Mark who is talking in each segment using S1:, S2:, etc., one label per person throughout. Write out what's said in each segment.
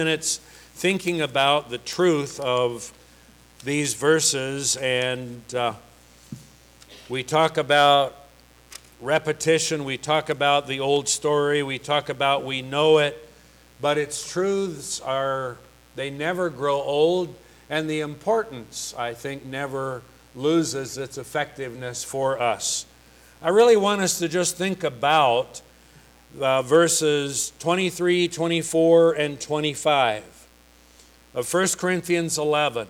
S1: minutes thinking about the truth of these verses, and we talk about repetition, we talk about the old story, we talk about we know it, but its truths they never grow old, and the importance, I think, never loses its effectiveness for us. I really want us to just think about verses 23, 24, and 25 of 1 Corinthians 11.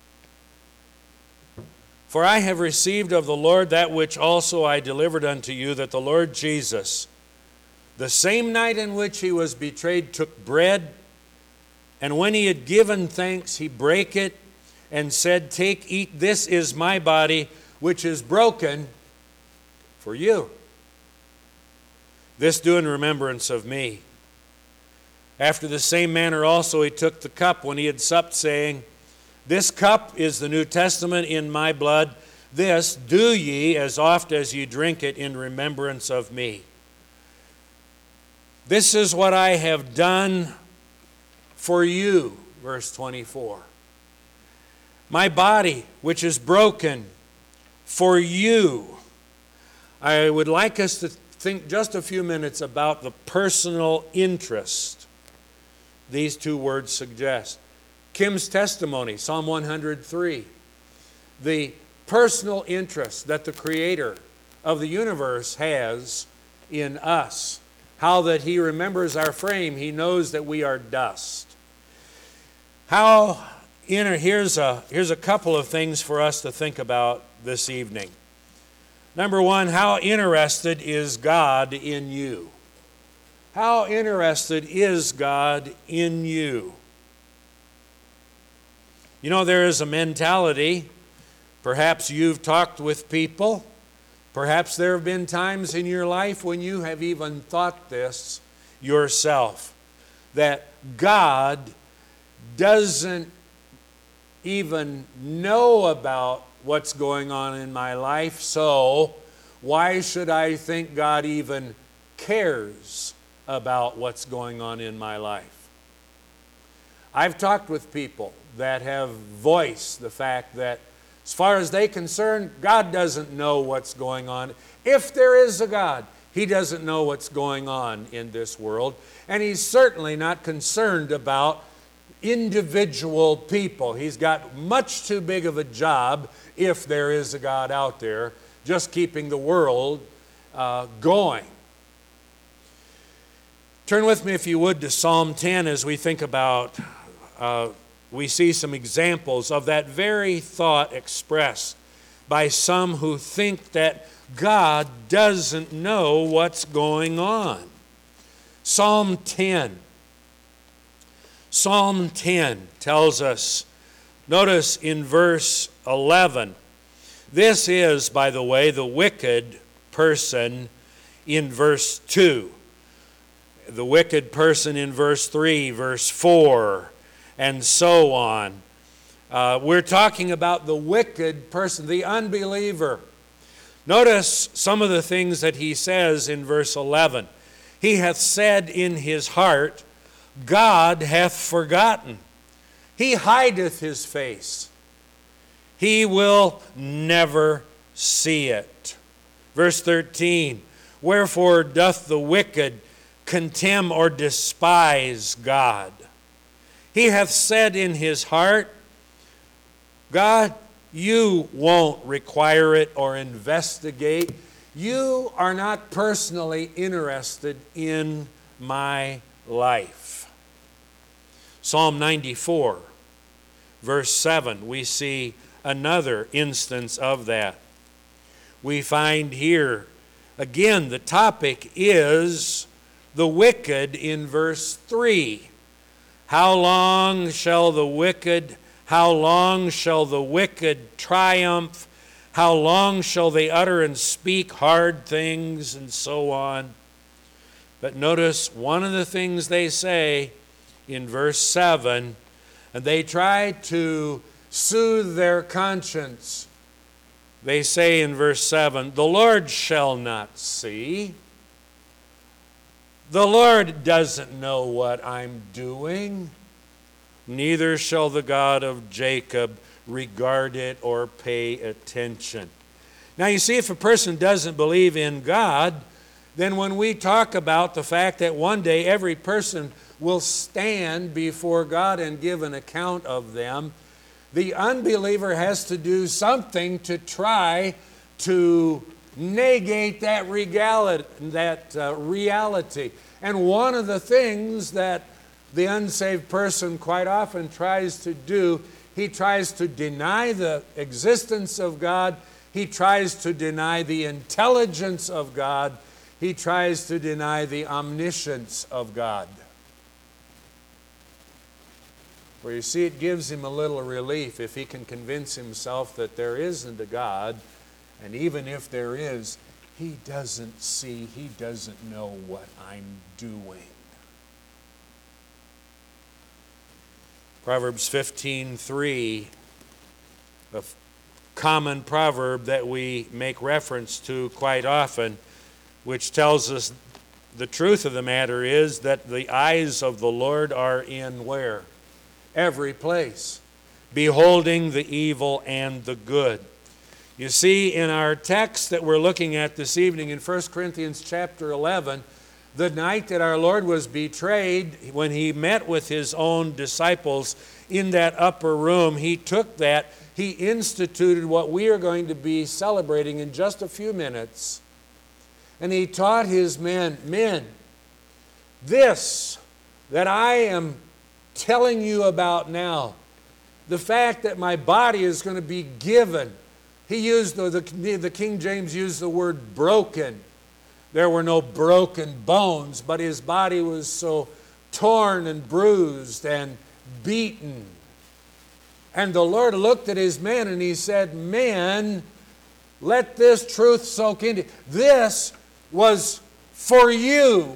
S1: For I have received of the Lord that which also I delivered unto you, that the Lord Jesus, the same night in which he was betrayed, took bread, and when he had given thanks, he brake it, and said, Take, eat, this is my body, which is broken for you. This do in remembrance of me. After the same manner also he took the cup when he had supped, saying, This cup is the New Testament in my blood. This do ye as oft as ye drink it in remembrance of me. This is what I have done for you, verse 24. My body, which is broken for you. I would like us to think just a few minutes about the personal interest these two words suggest. Kim's testimony, Psalm 103. The personal interest that the Creator of the universe has in us. How that He remembers our frame. He knows that we are dust. Here's a couple of things for us to think about this evening. Number one, how interested is God in you? How interested is God in you? You know, there is a mentality. Perhaps you've talked with people. Perhaps there have been times in your life when you have even thought this yourself. That God doesn't even know about what's going on in my life, so why should I think God even cares about what's going on in my life? I've talked with people that have voiced the fact that as far as they're concerned, God doesn't know what's going on. If there is a God, He doesn't know what's going on in this world, and He's certainly not concerned about individual people. He's got much too big of a job, if there is a God out there, just keeping the world going. Turn with me, if you would, to Psalm 10 as we think about, we see some examples of that very thought expressed by some who think that God doesn't know what's going on. Psalm 10. Psalm 10 tells us, notice in verse 11, this is, by the way, the wicked person in verse 2, the wicked person in verse 3, verse 4, and so on. We're talking about the wicked person, the unbeliever. Notice some of the things that he says in verse 11. He hath said in his heart, God hath forgotten. He hideth his face. He will never see it. Verse 13, wherefore doth the wicked contemn or despise God? He hath said in his heart, God, you won't require it or investigate. You are not personally interested in my life. Psalm 94, verse 7, we see another instance of that. We find here, again, the topic is the wicked in verse 3. How long shall the wicked triumph? How long shall they utter and speak hard things, and so on? But notice one of the things they say in verse 7, and they try to soothe their conscience. They say in verse 7, the Lord shall not see. The Lord doesn't know what I'm doing. neither shall the God of Jacob regard it or pay attention. Now you see, if a person doesn't believe in God, then when we talk about the fact that one day every person will stand before God and give an account of them, the unbeliever has to do something to try to negate that reality. And one of the things that the unsaved person quite often tries to do, he tries to deny the existence of God. He tries to deny the intelligence of God. He tries to deny the omniscience of God. Where you see, it gives him a little relief if he can convince himself that there isn't a God, and even if there is, he doesn't see, he doesn't know what I'm doing. Proverbs 15:3, a common proverb that we make reference to quite often, which tells us the truth of the matter is that the eyes of the Lord are in where? Every place, beholding the evil and the good. You see, in our text that we're looking at this evening in 1 Corinthians chapter 11, the night that our Lord was betrayed, when he met with his own disciples in that upper room, he took that, he instituted what we are going to be celebrating in just a few minutes. And he taught his men, this that I am telling you about now, the fact that my body is going to be given. He used, the King James used the word broken. There were no broken bones, but his body was so torn and bruised and beaten. And the Lord looked at his men and he said, men, let this truth soak into you. This was for you.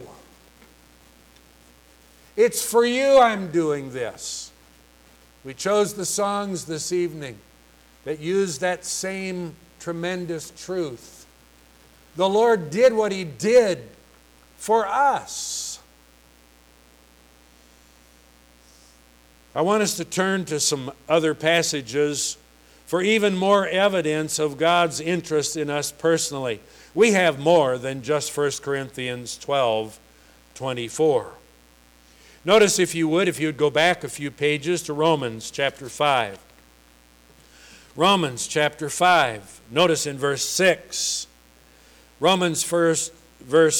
S1: It's for you I'm doing this. We chose the songs this evening that use that same tremendous truth. The Lord did what he did for us. I want us to turn to some other passages for even more evidence of God's interest in us personally. We have more than just 1 Corinthians 12:24. Notice, if you would go back a few pages to Romans chapter 5. Romans chapter 5. Notice in verse 6. Romans 5, verse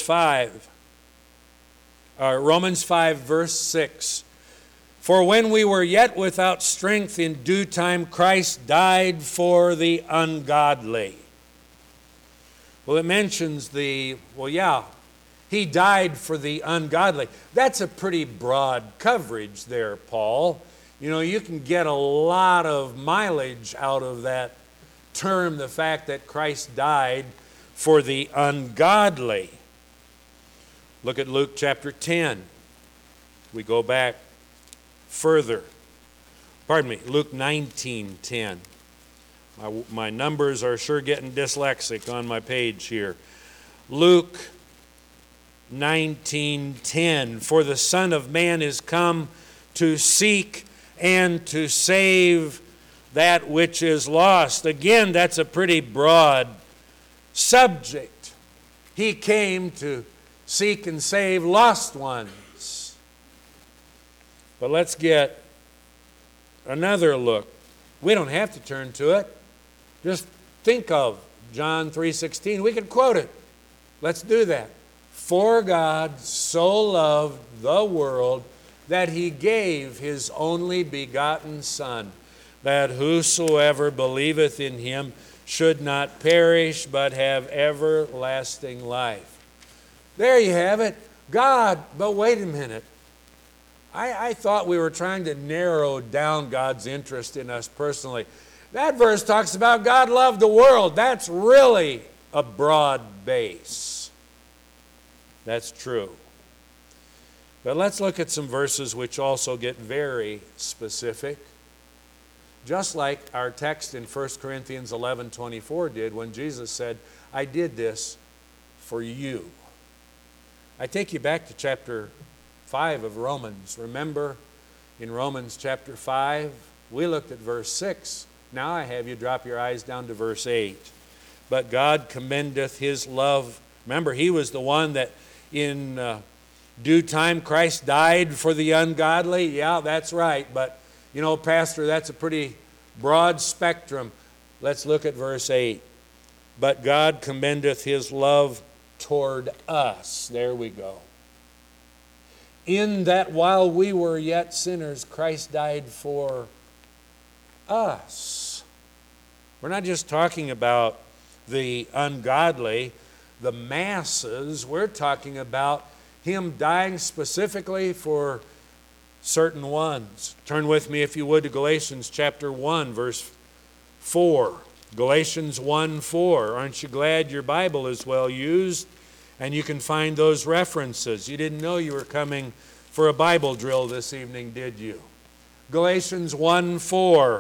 S1: 6. For when we were yet without strength, in due time Christ died for the ungodly. Well, it mentions he died for the ungodly. That's a pretty broad coverage there, Paul. You know, you can get a lot of mileage out of that term, the fact that Christ died for the ungodly. Look at Luke chapter 10. We go back further. Luke 19:10. My numbers are sure getting dyslexic on my page here. Luke 19:10. For the Son of Man is come to seek and to save that which is lost. Again, that's a pretty broad subject. He came to seek and save lost ones. But let's get another look. We don't have to turn to it. Just think of John 3:16. We could quote it. Let's do that. For God so loved the world that he gave his only begotten Son, that whosoever believeth in him should not perish, but have everlasting life. There you have it. God, but wait a minute. I thought we were trying to narrow down God's interest in us personally. That verse talks about God loved the world. That's really a broad base. That's true. But let's look at some verses which also get very specific. Just like our text in 1 Corinthians 11:24 did when Jesus said, I did this for you. I take you back to chapter 5 of Romans. Remember, In Romans chapter 5, we looked at verse 6. Now I have you drop your eyes down to verse 8. But God commendeth his love. Remember, he was the one that in due time Christ died for the ungodly. Yeah, that's right. But, you know, Pastor, that's a pretty broad spectrum. Let's look at verse 8. But God commendeth his love toward us. There we go. In that while we were yet sinners, Christ died for us. We're not just talking about the ungodly, the masses. We're talking about him dying specifically for certain ones. Turn with me, if you would, to Galatians chapter 1, verse 4. Galatians 1:4. Aren't you glad your Bible is well used and you can find those references? You didn't know you were coming for a Bible drill this evening, did you? Galatians 1:4.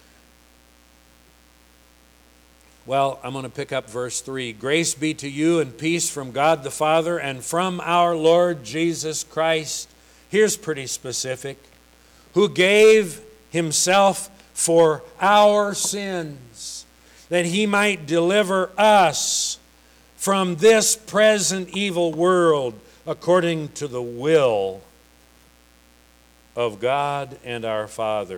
S1: Well, I'm going to pick up verse 3. Grace be to you and peace from God the Father and from our Lord Jesus Christ. Here's pretty specific. Who gave himself for our sins, that he might deliver us from this present evil world, according to the will of God and our Father.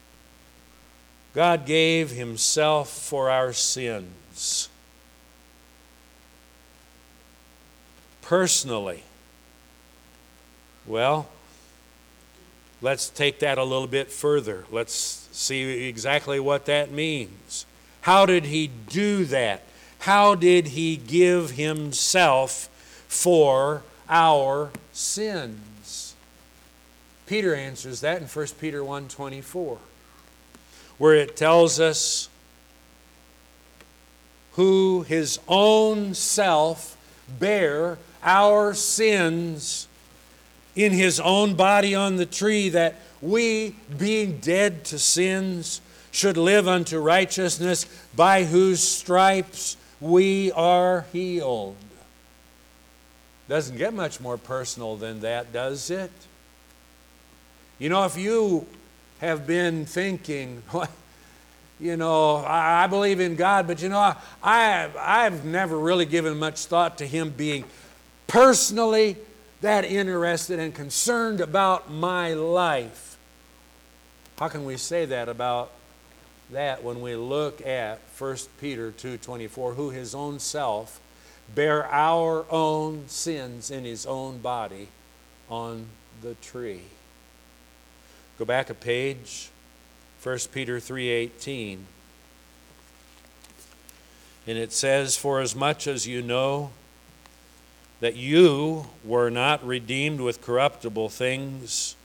S1: God gave himself for our sins. Personally. Well, let's take that a little bit further. Let's see exactly what that means. How did he do that? How did he give himself for our sins? Peter answers that in 1 Peter 1:24, where it tells us who his own self bare our sins in his own body on the tree, that we, being dead to sins, should live unto righteousness, by whose stripes we are healed. Doesn't get much more personal than that, does it? You know, if you have been thinking, you know, I believe in God, but you know, I've never really given much thought to him being personally that interested and concerned about my life. How can we say that about that when we look at 1 Peter 2:24, who his own self bare our own sins in his own body on the tree? Go back a page, 1 Peter 3:18. And it says, for as much as you know that you were not redeemed with corruptible things,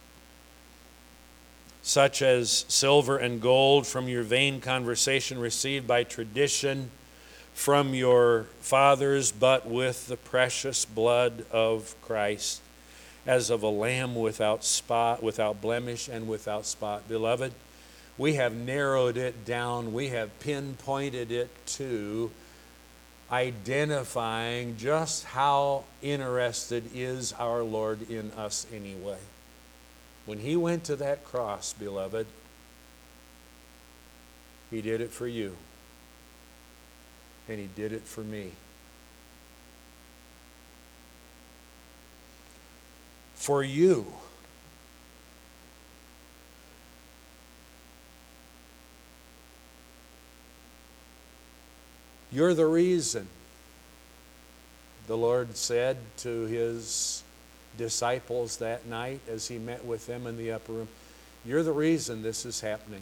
S1: such as silver and gold from your vain conversation received by tradition from your fathers, but with the precious blood of Christ, as of a lamb without spot, without blemish, and without spot. Beloved, we have narrowed it down. We have pinpointed it to identifying just how interested is our Lord in us anyway. When he went to that cross, beloved, he did it for you. And he did it for me. For you. You're the reason, the Lord said to his disciples that night as he met with them in the upper room. You're the reason this is happening.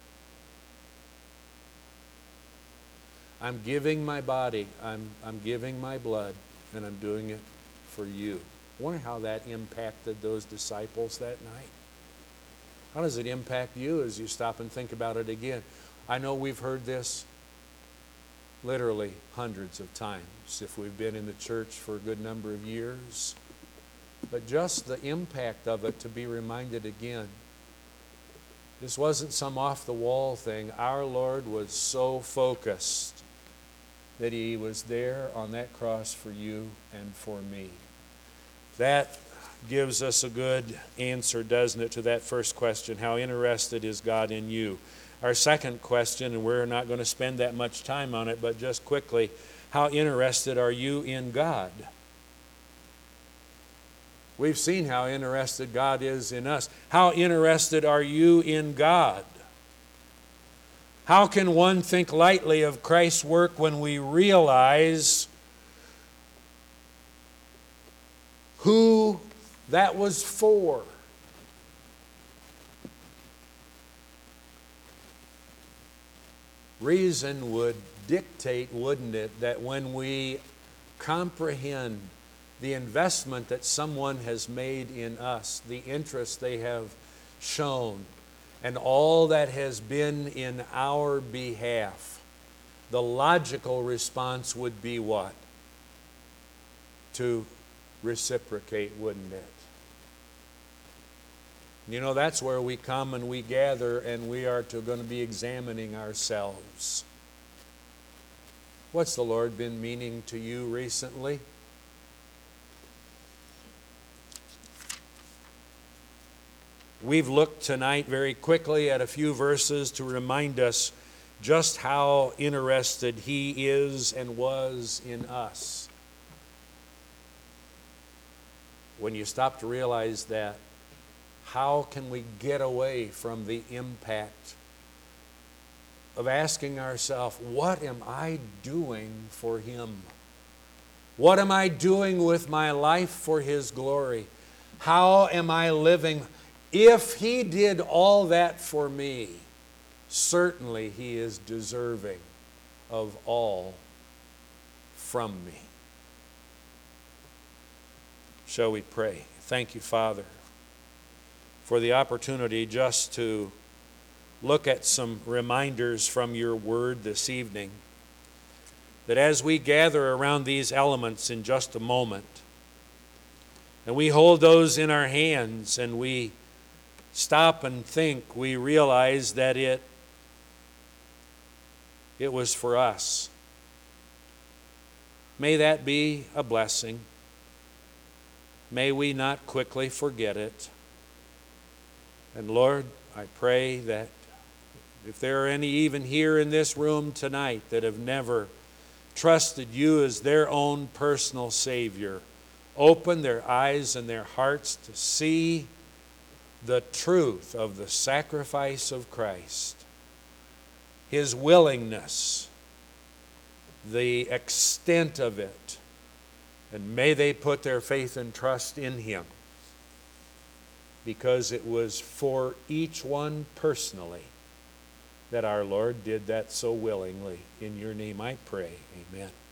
S1: I'm giving my body, I'm giving my blood, and I'm doing it for you. I wonder how that impacted those disciples that night. How does it impact you as you stop and think about it again? I know we've heard this literally hundreds of times if we've been in the church for a good number of years. But just the impact of it to be reminded again. This wasn't some off-the-wall thing. Our Lord was so focused that he was there on that cross for you and for me. That gives us a good answer, doesn't it, to that first question? How interested is God in you? Our second question, and we're not going to spend that much time on it, but just quickly, how interested are you in God? We've seen how interested God is in us. How interested are you in God? How can one think lightly of Christ's work when we realize who that was for? Reason would dictate, wouldn't it, that when we comprehend the investment that someone has made in us, the interest they have shown, and all that has been in our behalf, the logical response would be what? To reciprocate, wouldn't it? You know, that's where we come and we gather, and we are going to be examining ourselves. What's the Lord been meaning to you recently? We've looked tonight very quickly at a few verses to remind us just how interested He is and was in us. When you stop to realize that, how can we get away from the impact of asking ourselves, what am I doing for Him? What am I doing with my life for His glory? How am I living? If He did all that for me, certainly He is deserving of all from me. Shall we pray? Thank you, Father, for the opportunity just to look at some reminders from your word this evening, that as we gather around these elements in just a moment, and we hold those in our hands and we stop and think, we realize that it was for us. May that be a blessing. May we not quickly forget it. And Lord, I pray that if there are any even here in this room tonight that have never trusted you as their own personal Savior, open their eyes and their hearts to see the truth of the sacrifice of Christ, His willingness, the extent of it, and may they put their faith and trust in Him, because it was for each one personally that our Lord did that so willingly. In your name I pray, amen.